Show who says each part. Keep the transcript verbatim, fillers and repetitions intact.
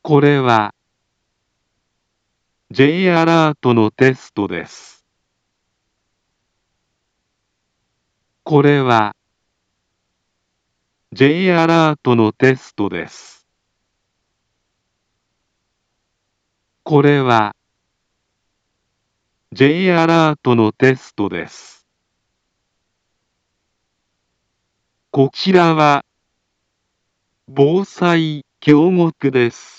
Speaker 1: これは J アラートのテストです。これは J アラートのテストです。これは J アラートのテストです。こちらは防災教目です。